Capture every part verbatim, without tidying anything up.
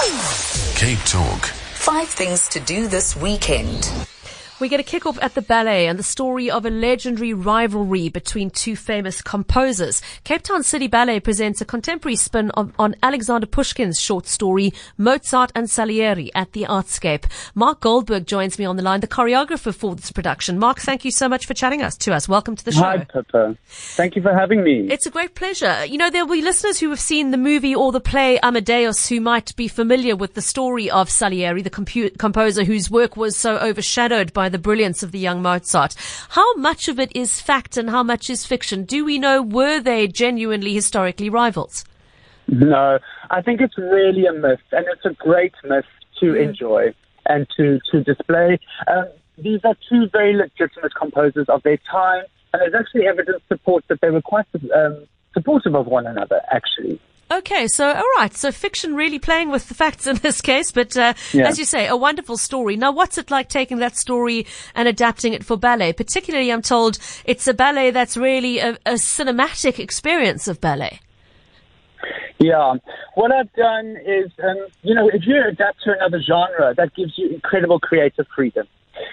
Cape Talk. Five things to do this weekend. We get a kick-off at the ballet and the story of a legendary rivalry between two famous composers. Cape Town City Ballet presents a contemporary spin on, on Alexander Pushkin's short story, Mozart and Salieri, at the Artscape. Mark Goldberg joins me on the line, the choreographer for this production. Mark, thank you so much for chatting us to us. Welcome to the show. Hi, Pippa. Thank you for having me. It's a great pleasure. You know, there will be listeners who have seen the movie or the play Amadeus who might be familiar with the story of Salieri, the compu- composer whose work was so overshadowed by the brilliance of the young Mozart. How much of it is fact and how much is fiction? Do we know, were they genuinely historically rivals? No, I think it's really a myth, and it's a great myth to mm. enjoy and to, to display. Um, these are two very legitimate composers of their time, and there's actually evidence supports that they were quite um, supportive of one another, actually. Okay, so, all right, so fiction really playing with the facts in this case, but uh, yeah. as you say, a wonderful story. Now, what's it like taking that story and adapting it for ballet? Particularly, I'm told, it's a ballet that's really a, a cinematic experience of ballet. Yeah, what I've done is, um, you know, if you adapt to another genre, that gives you incredible creative freedom.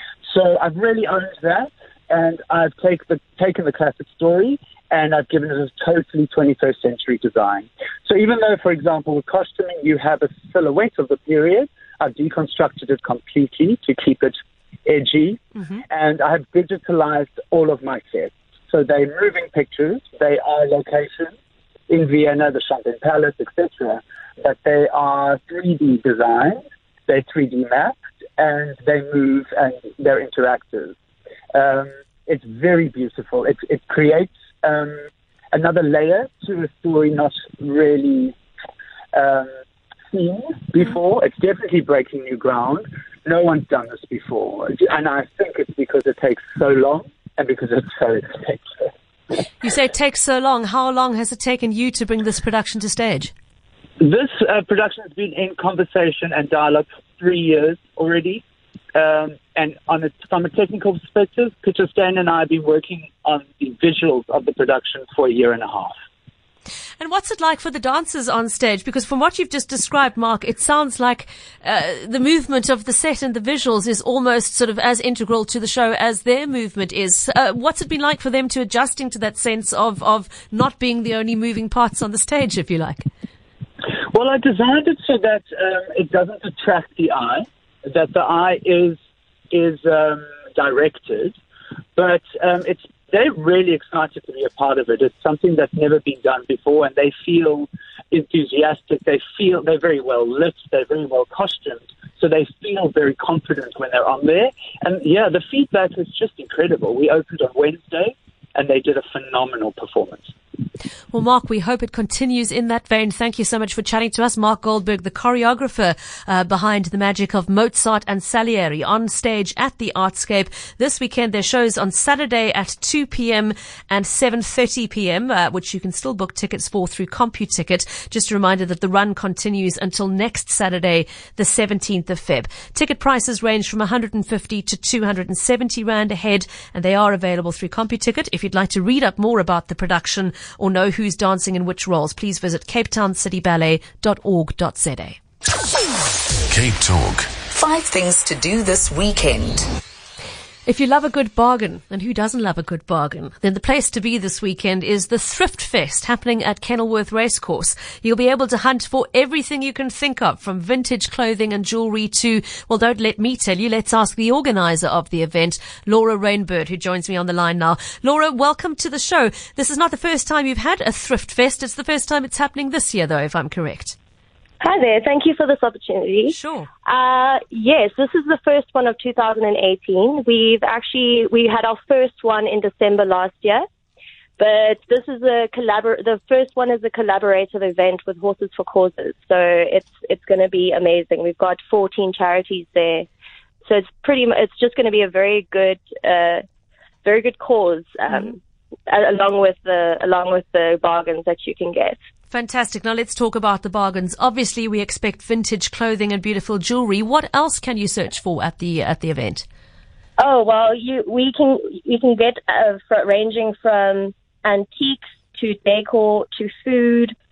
So I've really owned that, and I've take the, taken the classic story and I've given it a totally twenty-first century design. So even though, for example, with costuming, you have a silhouette of the period, I've deconstructed it completely to keep it edgy, mm-hmm. and I have digitalized all of my sets. So they're moving pictures, they are locations in Vienna, the Champagne Palace, et cetera, but they are three D designed, they're three D mapped, and they move and they're interactive. Um, it's very beautiful. It, it creates Um, another layer to a story not really um, seen before. It's definitely breaking new ground. No one's done this before. And I think it's because it takes so long and because it's so expensive. You say it takes so long. How long has it taken you to bring this production to stage? This uh, production has been in conversation and dialogue for three years already. Um, and on a, from a technical perspective, Peter Stain and I have been working on the visuals of the production for a year and a half. And what's it like for the dancers on stage? Because from what you've just described, Mark, it sounds like uh, the movement of the set and the visuals is almost sort of as integral to the show as their movement is. Uh, what's it been like for them to adjusting to that sense of, of not being the only moving parts on the stage, if you like? Well, I designed it so that um, it doesn't attract the eye, that the eye is is um, directed, but um, it's they're really excited to be a part of it. It's something that's never been done before, and they feel enthusiastic. They feel they're very well lit. They're very well costumed, so they feel very confident when they're on there. And yeah, the feedback is just incredible. We opened on Wednesday, and they did a phenomenal performance. Well, Mark, we hope it continues in that vein. Thank you so much for chatting to us. Mark Goldberg, the choreographer uh, behind the magic of Mozart and Salieri, on stage at the Artscape. This weekend, their shows on Saturday at two p.m. and seven thirty p.m., uh, which you can still book tickets for through CompuTicket. Just a reminder that the run continues until next Saturday, the seventeenth of February. Ticket prices range from one hundred fifty to two hundred seventy rand a head, and they are available through CompuTicket. If you'd like to read up more about the production or know who's dancing in which roles, please visit cape town city ballet dot org dot z a. Cape Talk. Five things to do this weekend. If you love a good bargain, and who doesn't love a good bargain, then the place to be this weekend is the Thrift Fest happening at Kenilworth Racecourse. You'll be able to hunt for everything you can think of, from vintage clothing and jewellery to, well, don't let me tell you, let's ask the organiser of the event, Laura Rainbird, who joins me on the line now. Laura, welcome to the show. This is not the first time you've had a Thrift Fest. It's the first time it's happening this year, though, if I'm correct. Hi there. Thank you for this opportunity. Sure. Uh, yes, this is the first one of two thousand eighteen. We've actually, we had our first one in December last year, but this is a collabor- the first one is a collaborative event with Horses for Causes. So it's, it's going to be amazing. We've got fourteen charities there. So it's pretty, it's just going to be a very good, uh, very good cause, um, mm. along with the, along with the bargains that you can get. Fantastic. Now let's talk about the bargains. Obviously, we expect vintage clothing and beautiful jewelry. What else can you search for at the at the event? Oh well, you we can you can get uh, fr- ranging from antiques to decor to food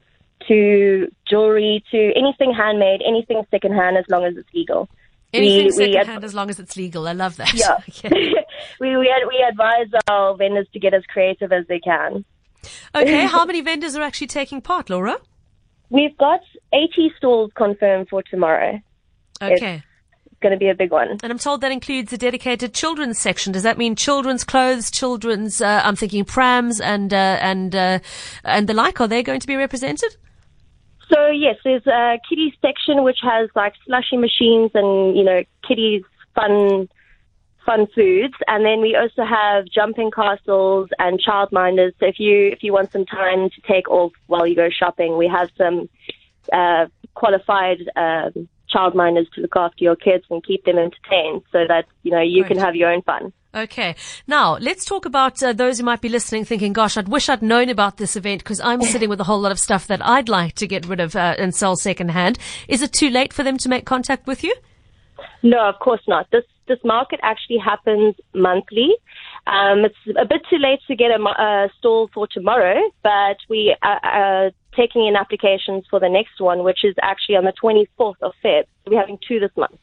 to jewelry to anything handmade, anything secondhand as long as it's legal. Anything we, secondhand we ad- as long as it's legal. I love that. Yeah. Okay. we we, ad- we advise our vendors to get as creative as they can. Okay, how many vendors are actually taking part, Laura? We've got eighty stalls confirmed for tomorrow. Okay. It's going to be a big one. And I'm told that includes a dedicated children's section. Does that mean children's clothes, children's, uh, I'm thinking prams and, uh, and, uh, and the like? Are they going to be represented? So, yes, there's a kiddies section which has like slushy machines and, you know, kiddies fun fun foods. And then we also have jumping castles and childminders. So if you if you want some time to take off while you go shopping, we have some uh, qualified um, childminders to look after your kids and keep them entertained so that, you know, you Great. can have your own fun. Okay. Now, let's talk about uh, those who might be listening thinking, gosh, I wish I'd known about this event because I'm sitting with a whole lot of stuff that I'd like to get rid of uh, and sell secondhand. Is it too late for them to make contact with you? No, of course not. This this market actually happens monthly. Um, it's a bit too late to get a, a stall for tomorrow, but we are, are taking in applications for the next one, which is actually on the twenty-fourth of February. We're having two this month.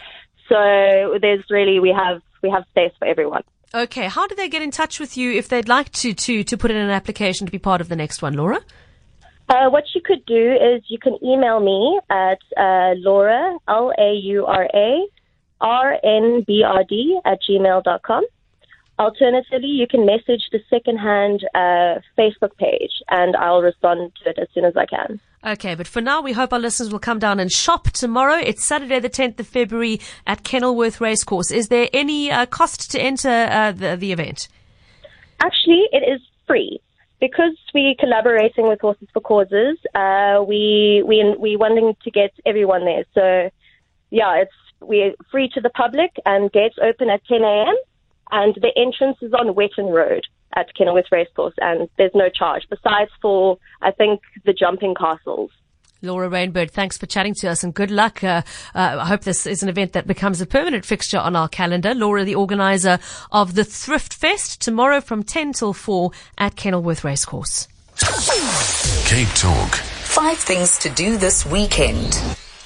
So there's really, we have we have space for everyone. Okay. How do they get in touch with you if they'd like to, to, to put in an application to be part of the next one, Laura? Uh, what you could do is you can email me at uh, Laura, L A U R A, R N B R D at gmail dot com. Alternatively, you can message the secondhand uh, Facebook page and I'll respond to it as soon as I can. Okay, but for now, we hope our listeners will come down and shop tomorrow. It's Saturday, the tenth of February at Kenilworth Racecourse. Is there any uh, cost to enter uh, the, the event? Actually, it is free. Because we're collaborating with Horses for Causes, uh, we we we wanting to get everyone there. So, yeah, it's we're free to the public and gates open at ten a.m. and the entrance is on Wetton Road at Kenilworth Racecourse, and there's no charge besides for I think the jumping castles. Laura Rainbird, thanks for chatting to us and good luck. Uh, uh, I hope this is an event that becomes a permanent fixture on our calendar. Laura, the organizer of the Thrift Fest, tomorrow from ten till four at Kenilworth Racecourse. Cape Talk. Five things to do this weekend.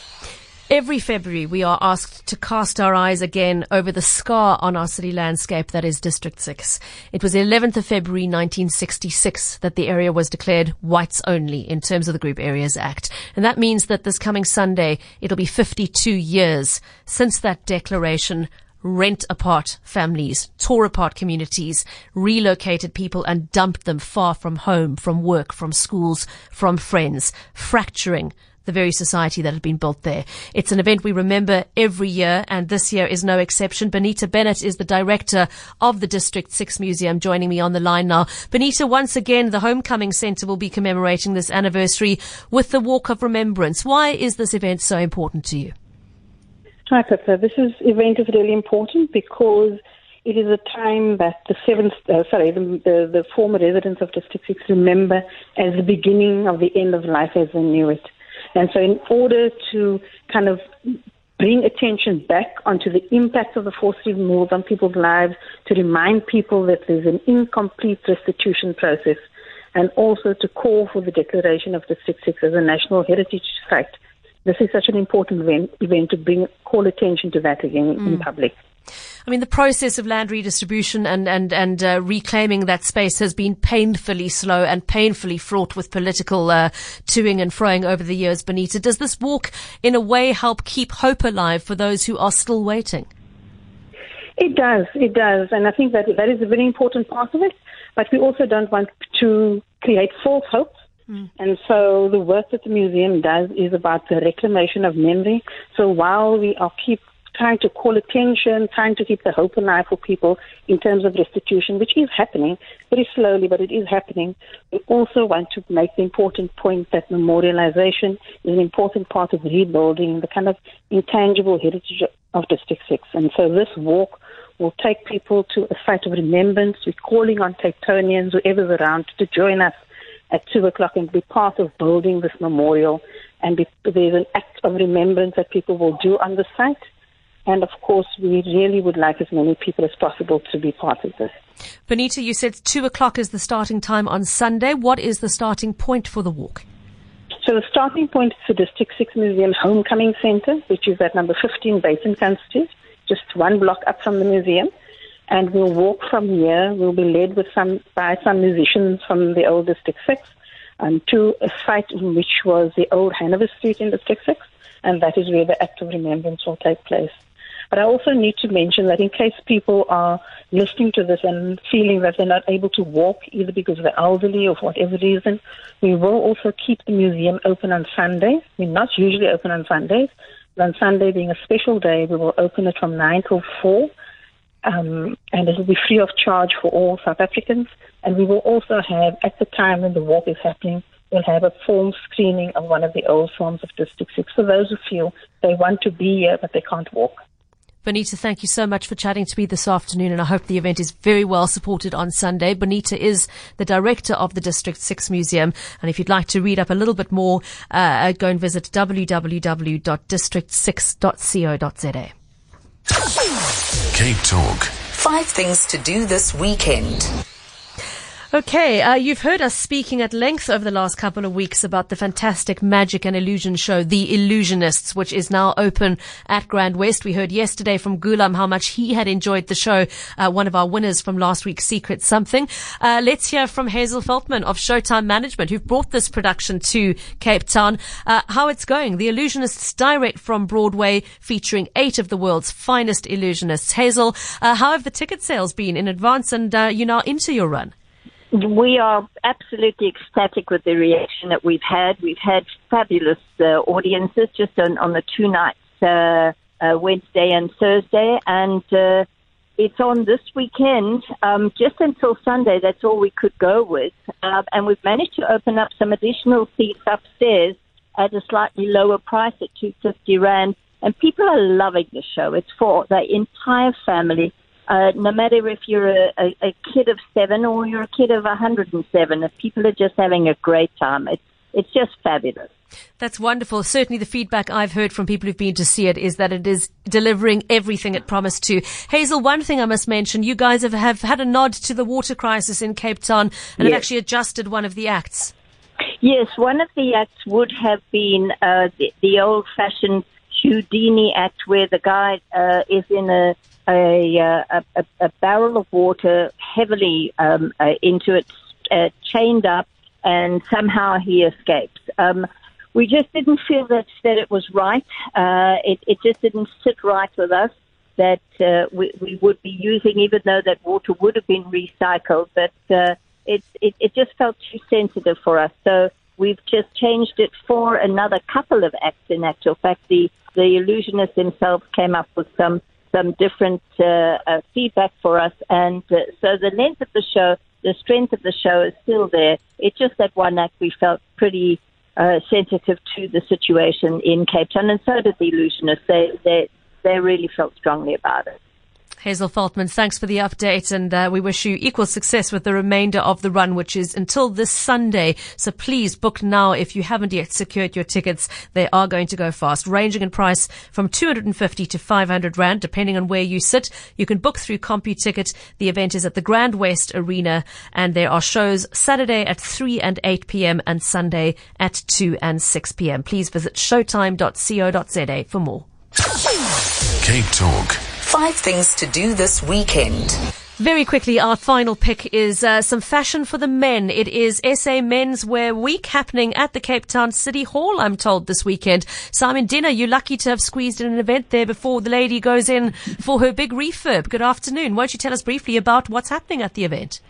Every February, we are asked to cast our eyes again over the scar on our city landscape that is District six. It was the eleventh of February nineteen sixty-six that the area was declared whites only in terms of the Group Areas Act. And that means that this coming Sunday, it'll be fifty-two years since that declaration rent apart families, tore apart communities, relocated people and dumped them far from home, from work, from schools, from friends, fracturing the very society that had been built there. It's an event we remember every year, and this year is no exception. Benita Bennett is the director of the District six Museum, joining me on the line now. Benita, once again, the Homecoming Centre will be commemorating this anniversary with the Walk of Remembrance. Why is this event so important to you? Hi, Pippa. This is, event is really important because it is a time that the seventh, uh, sorry, the, the, the former residents of District six remember as the beginning of the end of life as they knew it. And so in order to kind of bring attention back onto the impact of the forced removal on people's lives, to remind people that there's an incomplete restitution process, and also to call for the declaration of District six as a national heritage site. This is such an important event, event to bring call attention to that again mm. in public. I mean, the process of land redistribution and, and, and uh, reclaiming that space has been painfully slow and painfully fraught with political uh, toing and froing over the years, Benita. Does this walk, in a way, help keep hope alive for those who are still waiting? It does, it does. And I think that that is a very important part of it. But we also don't want to create false hope. Mm. And so the work that the museum does is about the reclamation of memory. So while we are keep trying to call attention, trying to keep the hope alive for people in terms of restitution, which is happening very slowly, but it is happening. We also want to make the important point that memorialization is an important part of rebuilding the kind of intangible heritage of District six. And so this walk will take people to a site of remembrance. We're calling on Capetonians, whoever's around, to join us at two o'clock and be part of building this memorial. And be, there's an act of remembrance that people will do on the site. And, of course, we really would like as many people as possible to be part of this. Benita, you said two o'clock is the starting time on Sunday. What is the starting point for the walk? So the starting point is the District six Museum Homecoming Centre, which is at number fifteen Batencamp Street, just one block up from the museum. And we'll walk from here. We'll be led with some by some musicians from the old District six um, to a site in which was the old Hanover Street in District six, and that is where the act of remembrance will take place. But I also need to mention that in case people are listening to this and feeling that they're not able to walk, either because they're elderly or for whatever reason, we will also keep the museum open on Sunday. We're not usually open on Sundays, but on Sunday being a special day, we will open it from nine till four, um, and it will be free of charge for all South Africans. And we will also have, at the time when the walk is happening, we'll have a film screening of one of the old songs of District six for those who feel they want to be here but they can't walk. Bonita, thank you so much for chatting to me this afternoon, and I hope the event is very well supported on Sunday. Bonita is the director of the District six Museum, and if you'd like to read up a little bit more, uh, go and visit w w w dot district six dot co dot z a. Cape Talk. Five things to do this weekend. Okay, uh, you've heard us speaking at length over the last couple of weeks about the fantastic magic and illusion show, The Illusionists, which is now open at Grand West. We heard yesterday from Gulam how much he had enjoyed the show, uh, one of our winners from last week's Secret Something. Uh, let's hear from Hazel Feltman of Showtime Management, who've brought this production to Cape Town, uh, how it's going. The Illusionists, direct from Broadway, featuring eight of the world's finest illusionists. Hazel, uh, how have the ticket sales been in advance, and uh, you're now into your run? We are absolutely ecstatic with the reaction that we've had. We've had fabulous uh, audiences just on, on the two nights, uh, uh, Wednesday and Thursday, and uh, it's on this weekend um, just until Sunday. That's all we could go with, uh, and we've managed to open up some additional seats upstairs at a slightly lower price at two hundred fifty rand, and people are loving the show. It's for the entire family. Uh, no matter if you're a, a, a kid of seven or you're a kid of one hundred seven, people are just having a great time. It's, it's just fabulous. That's wonderful. Certainly the feedback I've heard from people who've been to see it is that it is delivering everything it promised to. Hazel, one thing I must mention, you guys have, have had a nod to the water crisis in Cape Town and yes. have actually adjusted one of the acts. Yes, one of the acts would have been uh, the, the old-fashioned Houdini act where the guy uh, is in a A, a, a, a barrel of water heavily um, uh, into it, uh, chained up, and somehow he escapes. Um, we just didn't feel that, that it was right. Uh, it, it just didn't sit right with us that uh, we, we would be using, even though that water would have been recycled, but uh, it, it, it just felt too sensitive for us. So we've just changed it for another couple of acts, in actual fact. The, the illusionists themselves came up with some some different uh, uh, feedback for us, and uh, so the length of the show, the strength of the show is still there. It's just that one act we felt pretty uh, sensitive to the situation in Cape Town, and so did the illusionists. They, they, they really felt strongly about it. Hazel Feltman, thanks for the update, and uh, we wish you equal success with the remainder of the run, which is until this Sunday. So please book now if you haven't yet secured your tickets. They are going to go fast, ranging in price from two hundred fifty to five hundred rand, depending on where you sit. You can book through CompuTicket. The event is at the Grand West Arena, and there are shows Saturday at three and eight p.m. and Sunday at two and six p.m. Please visit showtime dot co dot z a for more. Cape Talk. Five things to do this weekend. Very quickly, our final pick is uh, some fashion for the men. It is S A Menswear Week happening at the Cape Town City Hall, I'm told, this weekend. Simon Dinner, you're lucky to have squeezed in an event there before the lady goes in for her big refurb. Good afternoon. Won't you tell us briefly about what's happening at the event?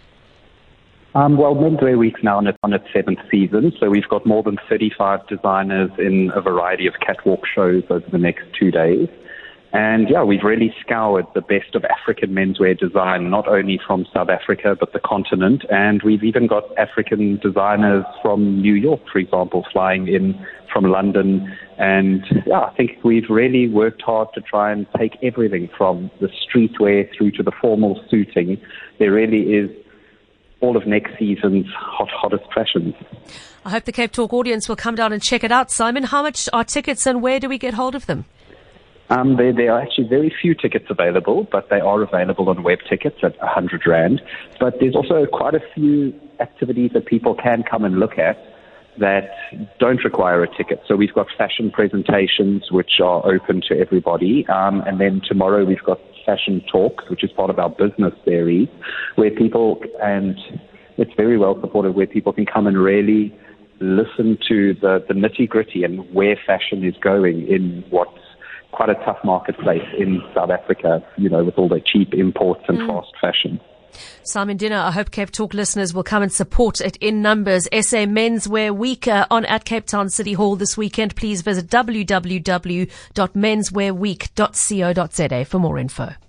Um, well, Menswear Week's now on its, on its seventh season, so we've got more than thirty-five designers in a variety of catwalk shows over the next two days. And yeah, we've really scoured the best of African menswear design, not only from South Africa, but the continent. And we've even got African designers from New York, for example, flying in from London. And yeah, I think we've really worked hard to try and take everything from the streetwear through to the formal suiting. There really is all of next season's hot, hottest fashions. I hope the Cape Talk audience will come down and check it out. Simon, how much are tickets and where do we get hold of them? Um, there, there are actually very few tickets available, but they are available on web tickets at one hundred rand. But there's also quite a few activities that people can come and look at. that don't require a ticket. So we've got fashion presentations which are open to everybody. Um, and then tomorrow we've got fashion talks, which is part of our business series, where people, and it's very well supported, where people can come and really listen to the, the nitty-gritty and where fashion is going in what's quite a tough marketplace in South Africa, you know, with all the cheap imports and mm. fast fashion. Simon Dinner, I hope Cape Talk listeners will come and support it in numbers. S A Menswear Week uh, on at Cape Town City Hall this weekend. Please visit w w w dot menswearweek dot co dot za for more info.